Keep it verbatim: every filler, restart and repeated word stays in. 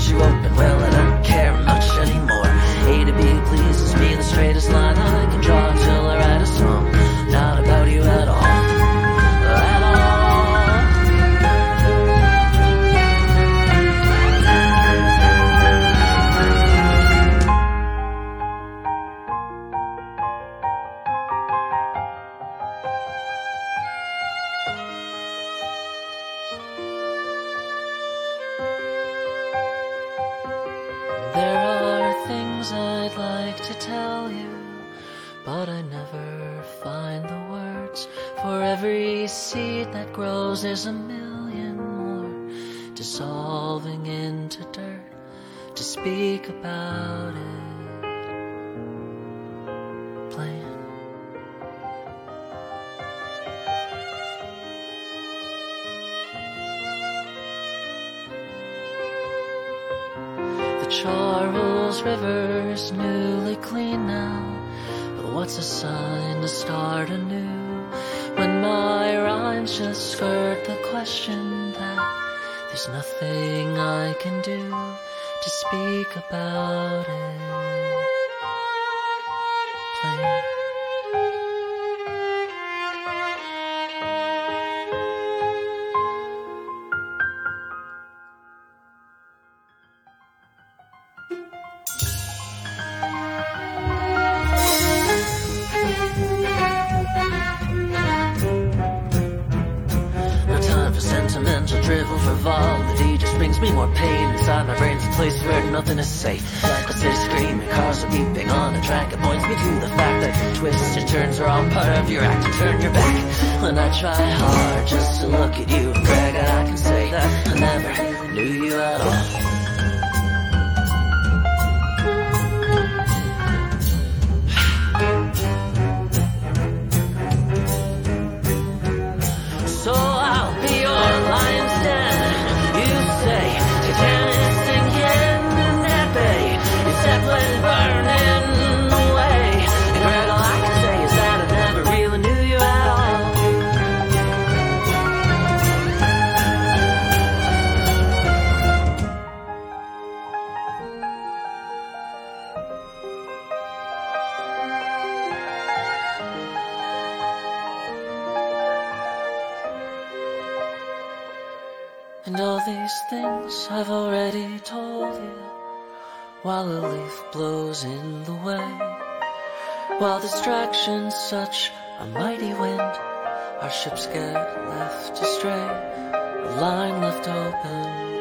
that you open. Well, I don't care much anymore. A to B pleases me, the straightest line I can draw until I write a song. Not about you at all. At all. There are things I'd like to tell you, but I never find the words. For every seed that grows, there's a million more dissolving into dirt to speak about it. Plain. Charles River's newly clean now, but what's a sign to start anew when my rhymes just skirt the question that there's nothing I can do to speak about it. Plain. Sentimental drivel, frivolity just brings me more pain. Inside my brain's a place where nothing is safe. A city screaming, cars are beeping on a track. It points me to the fact that twists and turns are all part of your act to turn your back. When I try hard just to look at you and brag, I can say that I never knew you at all. And all these things I've already told you, while a leaf blows in the way, while distraction's such a mighty wind, our ships get left astray, a line left open